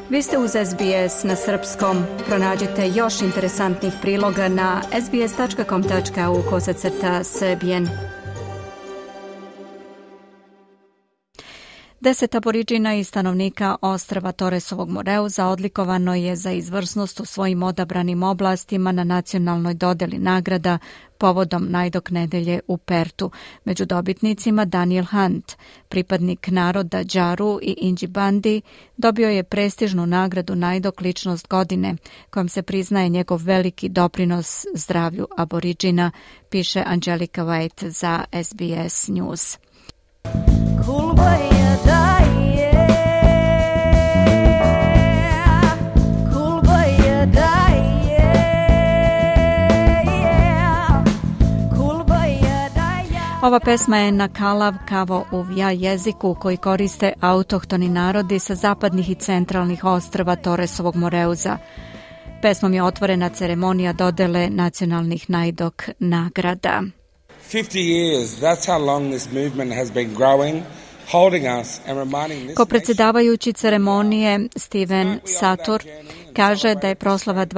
Vi ste uz SBS na srpskom. Pronađite još interesantnih priloga na sbs.com.au/srbijen. 10 aboriđina i stanovnika ostrva Torresovog Moreuza odlikovano je za izvrsnost u svojim odabranim oblastima na nacionalnoj dodeli nagrada povodom Najdok nedelje u Pertu. Među dobitnicima Daniel Hunt, pripadnik naroda Džaru i Inđibandi, dobio je prestižnu nagradu Najdok ličnost godine, kojom se priznaje njegov veliki doprinos zdravlju aboriđina, piše Angelica White za SBS News. Ova pesma je na kalav kavo uvija jeziku koji koriste autohtoni narodi sa zapadnih i centralnih ostrva Torresovog Moreuza. Pesmom je otvorena ceremonija dodele nacionalnih Najdok nagrada. 50 years, that's how long this movement has been growing, holding us and reminding this. Ko predsjedavajući ceremonije Steven Sator kaže da je proslava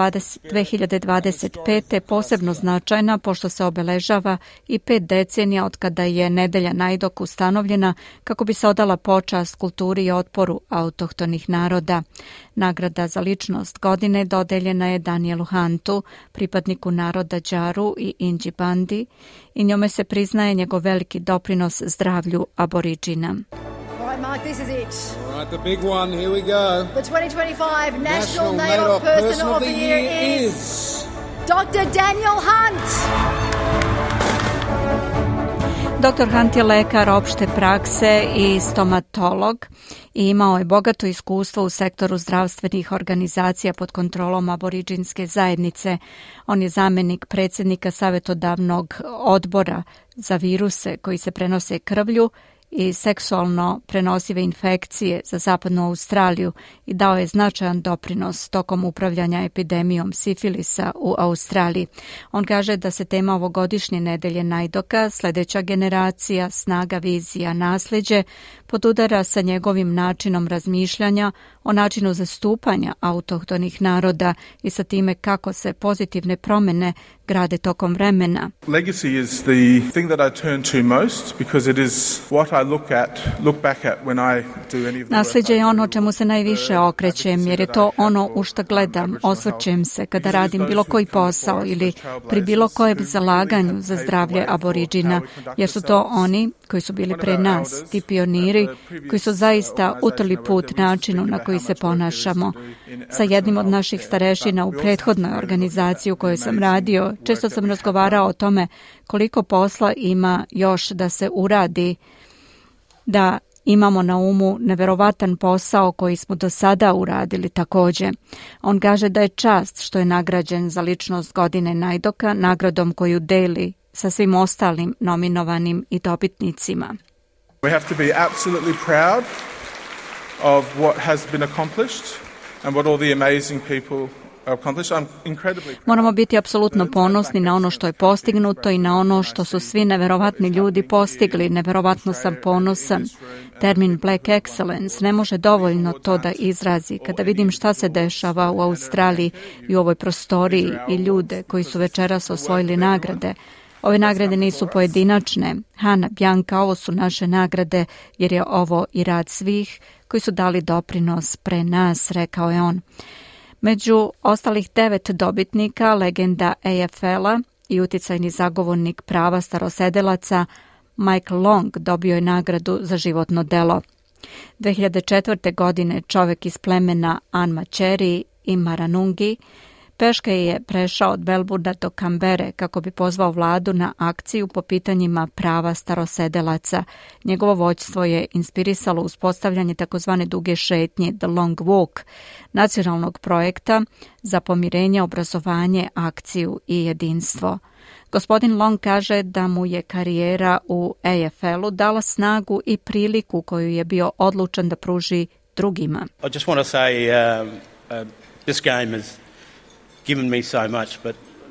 2025. posebno značajna pošto se obeležava i 5 decenija od kada je nedelja Najdok ustanovljena kako bi se odala počast kulturi i otporu autohtonih naroda. Nagrada za ličnost godine dodeljena je Danielu Huntu, pripadniku naroda Džaru i Inđibandi, i njome se priznaje njegov veliki doprinos zdravlju aboriđina. Mark, this is it. All right, the big one, here we go. The 2025 National NAIDOC Person of the Year is Dr. Daniel Hunt. Dr. Hunt je lekar opšte prakse i stomatolog i imao je bogato iskustvo u sektoru zdravstvenih organizacija pod kontrolom aboriđinske zajednice. On je zamenik predsjednika savjetodavnog odbora za viruse koji se prenose krvlju i seksualno prenosive infekcije za zapadnu Australiju i dao je značajan doprinos tokom upravljanja epidemijom sifilisa u Australiji. On kaže da se tema ovogodišnje nedelje Najdoka, sljedeća generacija, snaga, vizija, nasljeđe, podudara sa njegovim načinom razmišljanja o načinu zastupanja autohtonih naroda i sa time kako se pozitivne promjene grade tokom vremena. Legacy is the thing that I turn to most because it is what I look back at when I do any of the Nasljeđe je ono čemu se najviše okrećem jer je to ono u što gledam, osvrćem se kada radim bilo koji posao ili pri bilo kojem zalaganju za zdravlje aboriđina, jer su to oni koji su bili pre nas, ti pioniri koji su zaista utrli put načinu na koji se ponašamo. Sa jednim od naših starešina u prethodnoj organizaciji u kojoj sam radio, često sam razgovarao o tome koliko posla ima još da se uradi, da imamo na umu neverovatan posao koji smo do sada uradili također. On kaže da je čast što je nagrađen za ličnost godine Najdoka nagradom koju deli sa svim ostalim nominovanim i dobitnicima. We have to be absolutely proud of what has been accomplished and what all the amazing people Moramo biti apsolutno ponosni na ono što je postignuto i na ono što su svi neverovatni ljudi postigli. Neverovatno sam ponosan. Termin Black Excellence ne može dovoljno to da izrazi. Kada vidim šta se dešava u Australiji i u ovoj prostoriji i ljude koji su večeras osvojili nagrade. Ove nagrade nisu pojedinačne. Hana, Bjanka, ovo su naše nagrade jer je ovo i rad svih koji su dali doprinos pre nas, rekao je on. Među ostalih 9 dobitnika, legenda AFL-a i uticajni zagovornik prava starosedelaca Michael Long dobio je nagradu za životno delo. 2004. godine čovjek iz plemena Anmacheri i Maranungi peške je prešao od Melbournea do Kambere kako bi pozvao vladu na akciju po pitanjima prava starosedelaca. Njegovo vođstvo je inspirisalo uspostavljanje takozvane duge šetnje The Long Walk, nacionalnog projekta za pomirenje, obrazovanje, akciju i jedinstvo. Gospodin Long kaže da mu je karijera u AFL-u dala snagu i priliku koju je bio odlučan da pruži drugima. I just want to say this game has given me so much, but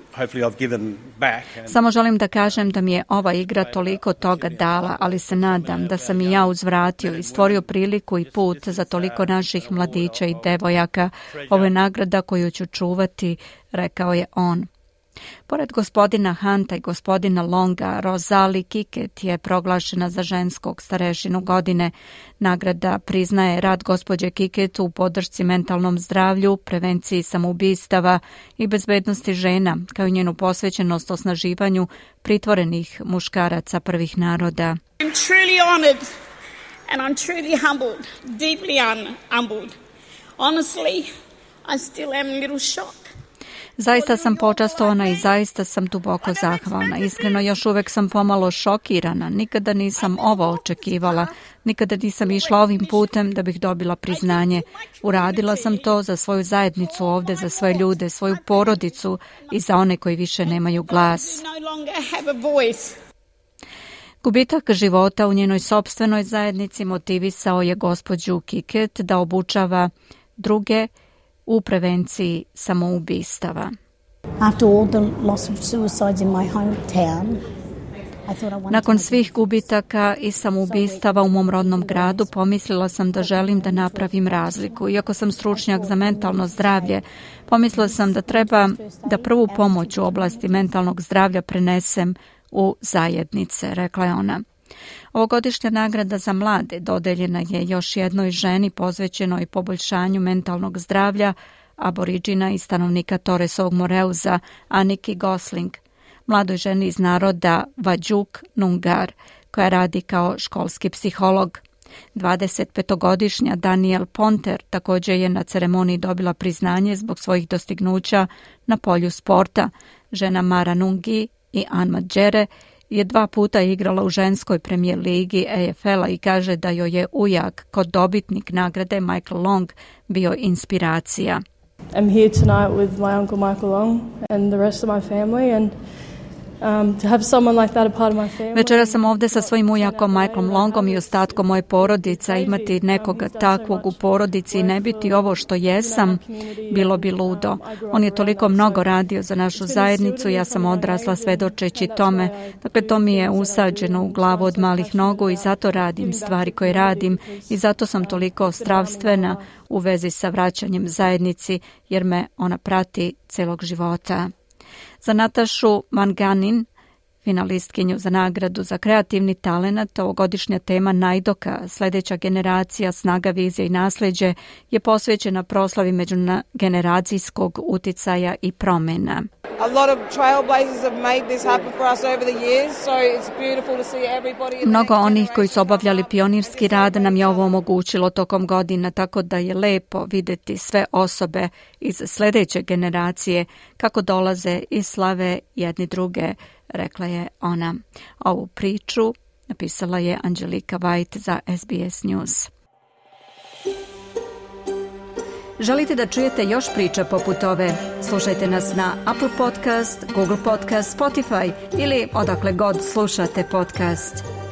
Samo želim da kažem da mi je ova igra toliko toga dala, ali se nadam da sam i ja uzvratio i stvorio priliku i put za toliko naših mladića i devojaka. Ovo je nagrada koju ću čuvati, rekao je on. Pored gospodina Hunta i gospodina Longa, Rosalie Kiket je proglašena za ženskog starešinu godine. Nagrada priznaje rad gospođe Kiket u podršci mentalnom zdravlju, prevenciji samoubistava i bezbednosti žena, kao i njenu posvećenost osnaživanju pritvorenih muškaraca prvih naroda. I'm truly honored and I'm truly humbled, deeply humbled. Honestly, I still am a little shocked. Zaista sam počastovana i zaista sam duboko zahvalna. Iskreno, još uvek sam pomalo šokirana. Nikada nisam ovo očekivala. Nikada nisam išla ovim putem da bih dobila priznanje. Uradila sam to za svoju zajednicu ovde, za svoje ljude, svoju porodicu i za one koji više nemaju glas. Gubitak života u njenoj sopstvenoj zajednici motivisao je gospođu Kiket da obučava druge u prevenciji samoubistava. Nakon svih gubitaka i samoubistava u mom rodnom gradu, pomislila sam da želim da napravim razliku. Iako sam stručnjak za mentalno zdravlje, pomislila sam da treba da prvu pomoć u oblasti mentalnog zdravlja prenesem u zajednice, rekla je ona. Ovogodišnja nagrada za mlade dodeljena je još jednoj ženi posvećenoj poboljšanju mentalnog zdravlja, aboriđina i stanovnika Torresovog Moreuza, Aniki Gosling, mladoj ženi iz naroda Vađuk Nungar, koja radi kao školski psiholog. 25-godišnja Daniel Ponter također je na ceremoniji dobila priznanje zbog svojih dostignuća na polju sporta. Žena Mara Nungi i Anma Džere je 2 puta igrala u ženskoj premijer ligi AFL-a i kaže da joj je ujak kod dobitnik nagrade Michael Long bio inspiracija. I'm here tonight with my uncle Michael Long and the rest of my family and to have someone like that a part of my family. Večera sam ovdje sa svojim ujakom Michaelom Longom i ostatkom moje porodice. Imati nekoga takvog u porodici i ne biti ovo što jesam, bilo bi ludo. On je toliko mnogo radio za našu zajednicu, ja sam odrasla svedočeći tome. Dakle, to mi je usađeno u glavu od malih nogu i zato radim stvari koje radim i zato sam toliko zdravstvena u vezi sa vraćanjem zajednici, jer me ona prati celog života. Za Natašu Manganin, finalistkinju za nagradu za kreativni talenat, ovogodišnja tema Najdoka, sljedeća generacija, snaga, vizija i nasljeđe, je posvećena proslavi međugeneracijskog uticaja i promjena. Mnogo onih koji su obavljali pionirski rad nam je ovo omogućilo tokom godina, tako da je lepo vidjeti sve osobe iz sljedeće generacije kako dolaze i slave jedni druge, rekla je ona. Ovu priču napisala je Angelika White za SBS News. Želite da čujete još priča poput ove? Slušajte nas na Apple Podcast, Google Podcast, Spotify ili odakle god slušate podcast.